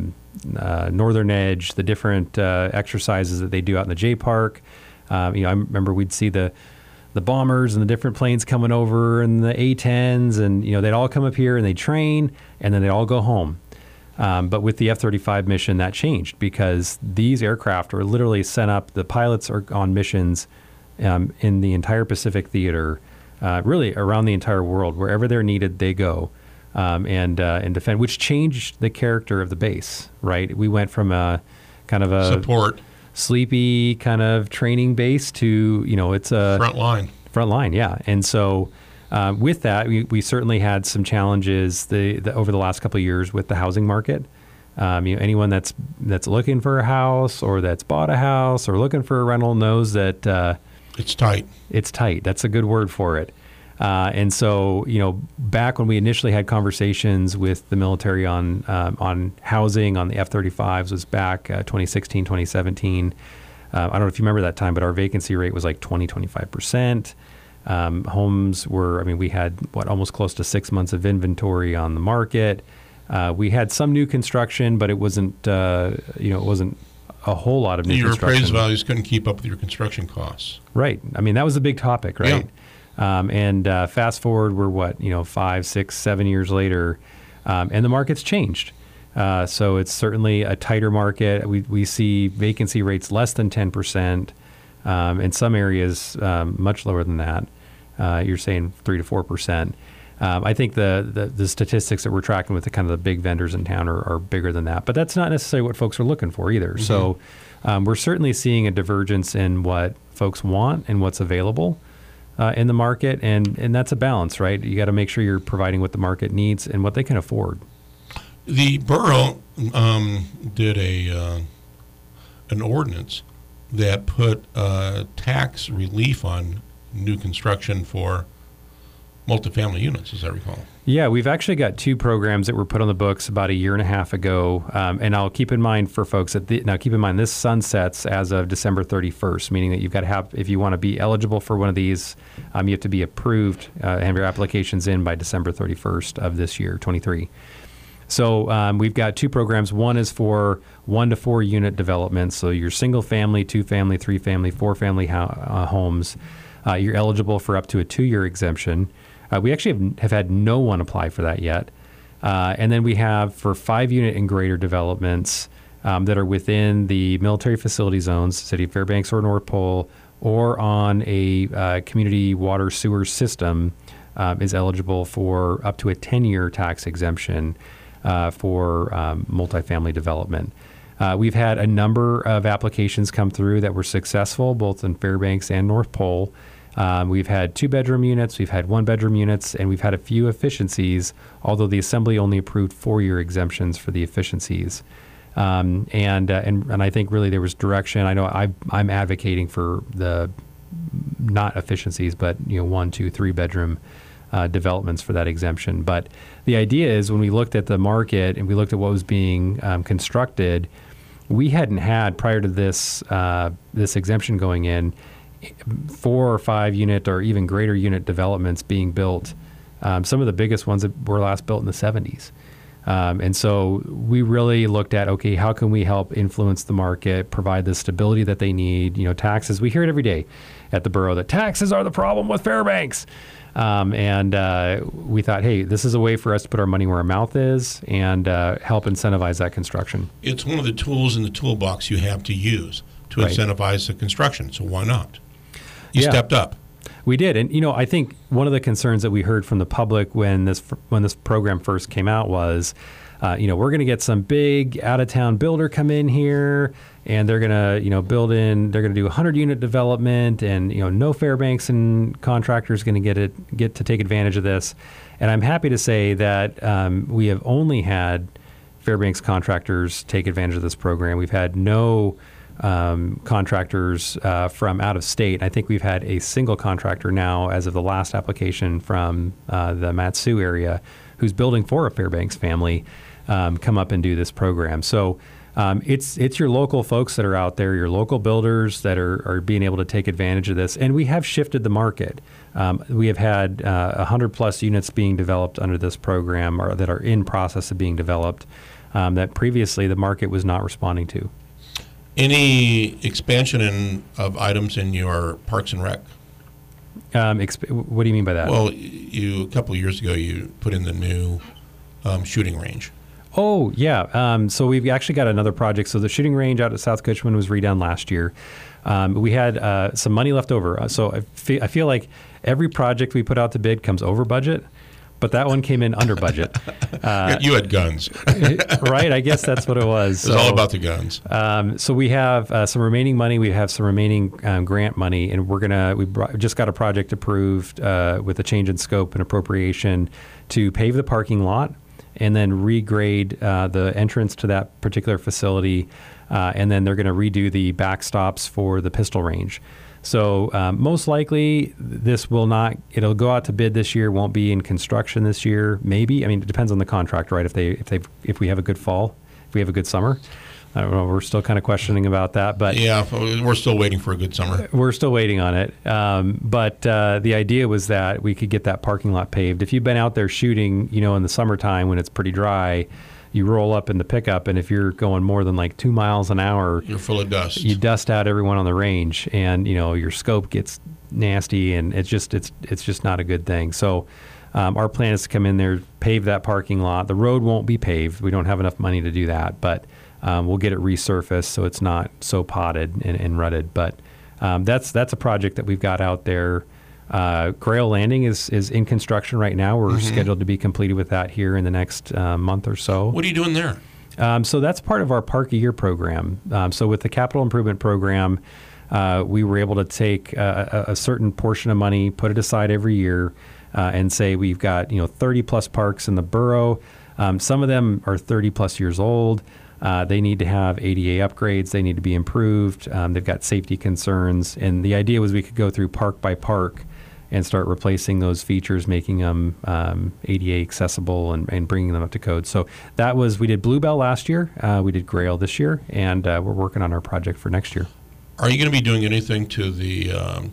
Northern Edge, the different exercises that they do out in the J Park. I remember we'd see the bombers and the different planes coming over and the A-10s, and they'd all come up here and they'd train and then they'd all go home. But with the F-35 mission, that changed because these aircraft are literally sent up. The pilots are on missions in the entire Pacific theater, really around the entire world. Wherever they're needed, they go and defend, which changed the character of the base, right? We went from a kind of a
support,
sleepy kind of training base to, it's a
front line.
Yeah. And so with that, we certainly had some challenges over the last couple of years with the housing market. Anyone that's looking for a house or that's bought a house or looking for a rental knows that
it's tight.
It's tight. That's a good word for it. And so, back when we initially had conversations with the military on housing on the F-35s was back 2016, 2017. I don't know if you remember that time, but our vacancy rate was like 25%. Homes were, we had almost close to 6 months of inventory on the market. We had some new construction, but it wasn't, it wasn't a whole lot of new construction.
Your appraised values couldn't keep up with your construction costs.
Right. That was a big topic, right? Yeah. And fast forward, we're 5, 6, 7 years later, and the market's changed. So it's certainly a tighter market. We see vacancy rates less than 10%. In some areas, much lower than that. You're saying 3 to 4%. I think the statistics that we're tracking with the kind of the big vendors in town are bigger than that. But that's not necessarily what folks are looking for either. Mm-hmm. So we're certainly seeing a divergence in what folks want and what's available in the market, and that's a balance, right? You got to make sure you're providing what the market needs and what they can afford.
The borough did an ordinance that put tax relief on new construction for multifamily units, as I recall.
Yeah, we've actually got 2 programs that were put on the books about a year and a half ago. And I'll keep in mind for folks now keep in mind this sunsets as of December 31st, meaning that you've got to have, if you want to be eligible for one of these, you have to be approved and have your applications in by December 31st of this year, 23. So we've got 2 programs. One is for 1 to 4 unit developments. So your single family, 2 family, 3 family, 4 family homes. You're eligible for up to a 2-year exemption. We actually have had no one apply for that yet. And then we have for 5 unit and greater developments that are within the military facility zones, City of Fairbanks or North Pole, or on a community water sewer system is eligible for up to a 10-year tax exemption for multifamily development. We've had a number of applications come through that were successful, both in Fairbanks and North Pole. We've had 2-bedroom units, we've had 1-bedroom units, and we've had a few efficiencies, although the Assembly only approved 4-year exemptions for the efficiencies. And I think really there was direction. I know I'm advocating for the not efficiencies, but 1, 2, 3-bedroom developments for that exemption. But the idea is when we looked at the market and we looked at what was being constructed, we hadn't had prior to this exemption going in 4 or 5 unit or even greater unit developments being built some of the biggest ones that were last built in the 70s. And so we really looked at, okay, how can we help influence the market, provide the stability that they need? Taxes, we hear it every day at the borough that taxes are the problem with Fairbanks. And we thought, hey, this is a way for us to put our money where our mouth is and help incentivize that construction.
It's one of the tools in the toolbox you have to use to incentivize the construction. So why not? You stepped up.
We did. And, I think one of the concerns that we heard from the public when this program first came out was, we're going to get some big out-of-town builder come in here, and they're going to, they're going to do 100-unit development, and, no Fairbanks and contractors going to get to take advantage of this. And I'm happy to say that we have only had Fairbanks contractors take advantage of this program. We've had no contractors from out of state. I think we've had a single contractor now, as of the last application from the Matsu area, who's building for a Fairbanks family, come up and do this program. So it's your local folks that are out there, your local builders that are being able to take advantage of this. And we have shifted the market. We have had 100 plus units being developed under this program, or that are in process of being developed, that previously the market was not responding to.
Any expansion of items in your Parks and Rec?
What do you mean by that?
Well, a couple of years ago, you put in the new shooting range.
Oh, yeah. So we've actually got another project. So the shooting range out at South Cushman was redone last year. We had some money left over. So I feel like every project we put out to bid comes over budget. But that one came in under budget.
You had guns.
Right? I guess that's what it was.
It was all about the guns.
So we have some remaining money. We have some remaining grant money, and we just got a project approved with a change in scope and appropriation to pave the parking lot and then regrade the entrance to that particular facility. And then they're going to redo the backstops for the pistol range. So most likely it'll go out to bid this year, won't be in construction this year, maybe. I mean, it depends on the contract, right? If we have a good fall, if we have a good summer. I don't know, we're still kind of questioning about that. But
yeah, we're still waiting for a good summer.
We're still waiting on it. But the idea was that we could get that parking lot paved. If you've been out there shooting, in the summertime when it's pretty dry, you roll up in the pickup, and if you're going more than like 2 miles an hour,
you're full of dust.
You dust out everyone on the range, and your scope gets nasty, and it's just not a good thing. So our plan is to come in there, pave that parking lot. The road won't be paved. We don't have enough money to do that, but we'll get it resurfaced so it's not so potted and rutted. But that's a project that we've got out there. Grail Landing is in construction right now. We're scheduled to be completed with that here in the next month or so.
What are you doing there?
So that's part of our Park a Year program. So with the capital improvement program, we were able to take a certain portion of money, put it aside every year, and say we've got 30 plus parks in the borough. Some of them are 30 plus years old. They need to have ADA upgrades. They need to be improved. They've got safety concerns. And the idea was we could go through park by park and start replacing those features, making them ADA accessible and bringing them up to code. So we did Bluebell last year, we did Grail this year, and we're working on our project for next year.
Are you going to be doing anything to the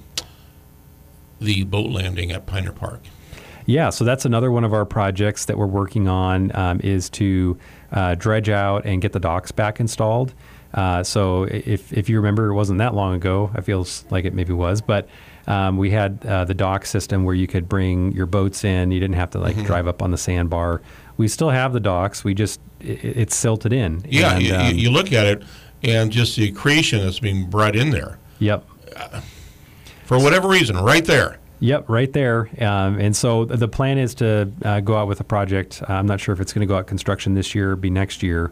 boat landing at Pioneer Park?
Yeah, so that's another one of our projects that we're working on, is to dredge out and get the docks back installed. So if you remember, it wasn't that long ago. I feel like it maybe was, but we had the dock system where you could bring your boats in. You didn't have to drive up on the sandbar. We still have the docks. It's silted in.
Yeah, and, you look at it and just the creation that's being brought in there.
Yep.
For whatever reason, right there.
Yep, right there. And so the plan is to go out with a project. I'm not sure if it's going to go out construction this year or be next year,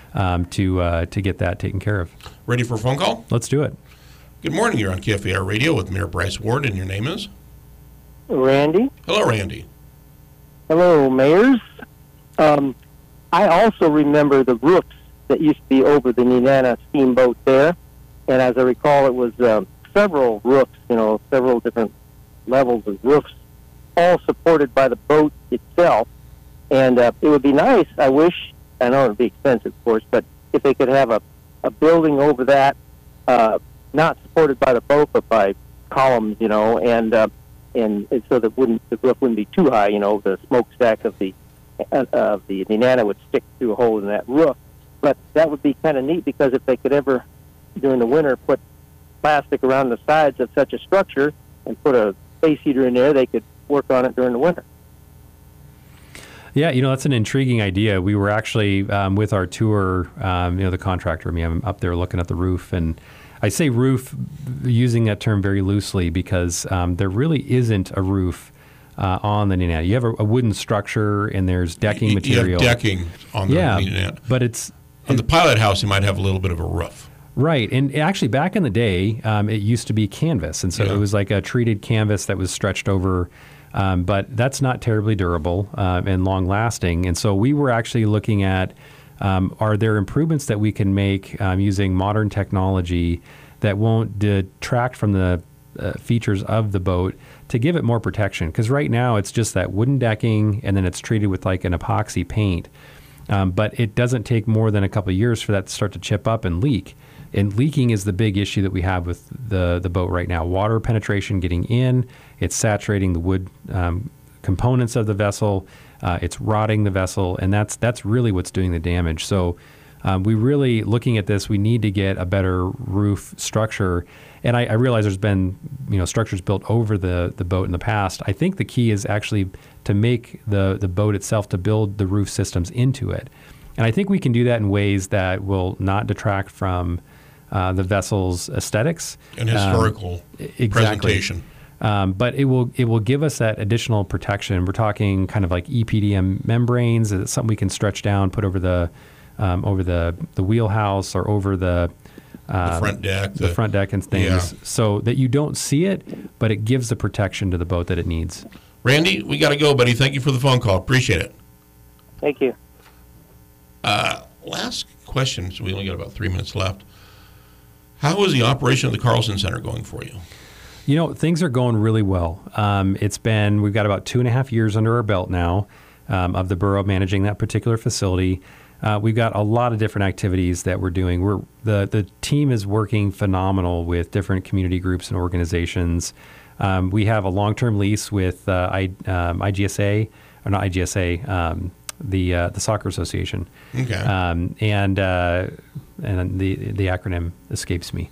to get that taken care of.
Ready for a phone call?
Let's do it.
Good morning. You're on KFAR Radio with Mayor Bryce Ward, and your name is?
Randy.
Hello, Randy.
Hello, mayors. I also remember the roofs that used to be over the Nenana steamboat there, and as I recall, it was several roofs, several different levels of roofs, all supported by the boat itself. And it would be nice, I wish, I know it would be expensive, of course, but if they could have a building over that, not supported by the boat, but by columns, and and so that the roof wouldn't be too high. The smokestack of the Nenana would stick through a hole in that roof. But that would be kind of neat, because if they could ever, during the winter, put plastic around the sides of such a structure and put a space heater in there, they could work on it during the winter.
Yeah, that's an intriguing idea. We were actually with our tour, the contractor, I'm up there looking at the roof, and I say roof using that term very loosely because there really isn't a roof on the Nenana. You have a wooden structure, and there's decking material.
You have decking on the Nenana.
But it's...
On the pilot house, you might have a little bit of a roof.
Right, and actually back in the day, it used to be canvas, and so it was like a treated canvas that was stretched over, but that's not terribly durable and long-lasting, and so we were actually looking at, are there improvements that we can make using modern technology that won't detract from the features of the boat to give it more protection? Because right now it's just that wooden decking, and then it's treated with like an epoxy paint, but it doesn't take more than a couple of years for that to start to chip up and leak. And leaking is the big issue that we have with the boat right now. Water penetration getting in, it's saturating the wood components of the vessel, it's rotting the vessel, and that's really what's doing the damage. So we really, looking at this, we need to get a better roof structure. And I realize there's been structures built over the boat in the past. I think the key is actually to make the boat itself, to build the roof systems into it. And I think we can do that in ways that will not detract from the vessel's aesthetics
and historical presentation.
But it will give us that additional protection. We're talking kind of like EPDM membranes. It's something we can stretch down, put over the wheelhouse or over the
front deck,
the front deck and things, so that you don't see it, but it gives the protection to the boat that it needs.
Randy, we got to go, buddy. Thank you for the phone call. Appreciate it.
Thank you.
Last question, so we only got about 3 minutes left. How is the operation of the Carlson Center going for you?
Things are going really well. We've got about 2.5 years under our belt now of the borough managing that particular facility. We've got a lot of different activities that we're doing. The team is working phenomenal with different community groups and organizations. We have a long-term lease with IGSA, or not IGSA, the Soccer Association.
Okay.
And the acronym escapes me.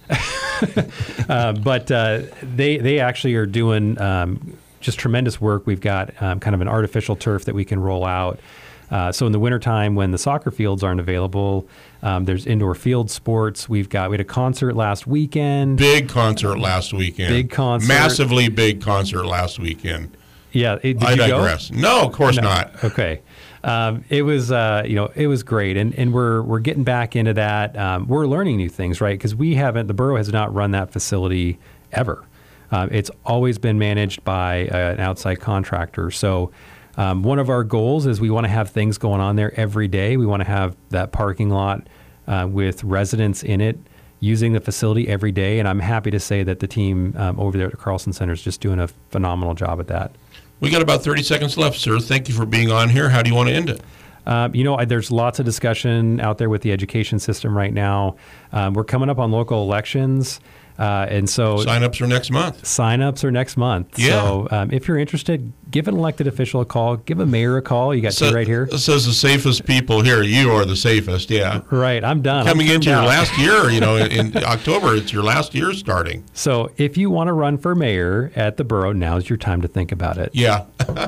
But they actually are doing just tremendous work. We've got kind of an artificial turf that we can roll out. So in the wintertime, when the soccer fields aren't available, there's indoor field sports. We had a concert last weekend.
Big concert last weekend.
Big concert.
Massively big concert last weekend.
Yeah. Did
I
you
digress.
Go?
No, of course not.
Okay. It was great, and we're getting back into that. We're learning new things, right? Because the borough has not run that facility ever. It's always been managed by an outside contractor. So one of our goals is we want to have things going on there every day. We want to have that parking lot with residents in it using the facility every day. And I'm happy to say that the team over there at the Carlson Center is just doing a phenomenal job at that.
We got about 30 seconds left, sir. Thank you for being on here. How do you want to end it?
There's lots of discussion out there with the education system right now. We're coming up on local elections. And so
sign-ups are next month.
Sign-ups are next month.
Yeah.
So if you're interested, give an elected official a call. Give a mayor a call. You got two right here.
It says the safest people here. You are the safest, yeah.
Right. I'm done.
Coming into your last year, in October, it's your last year starting.
So if you want to run for mayor at the borough, now's your time to think about it.
Yeah.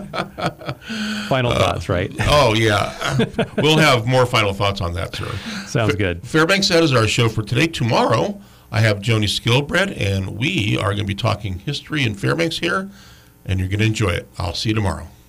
Final thoughts, right?
Oh, yeah. We'll have more final thoughts on that, sir.
Sounds good.
Fairbanks, that is our show for today. Tomorrow, I have Joni Skillbread, and we are going to be talking history in Fairbanks here, and you're going to enjoy it. I'll see you tomorrow.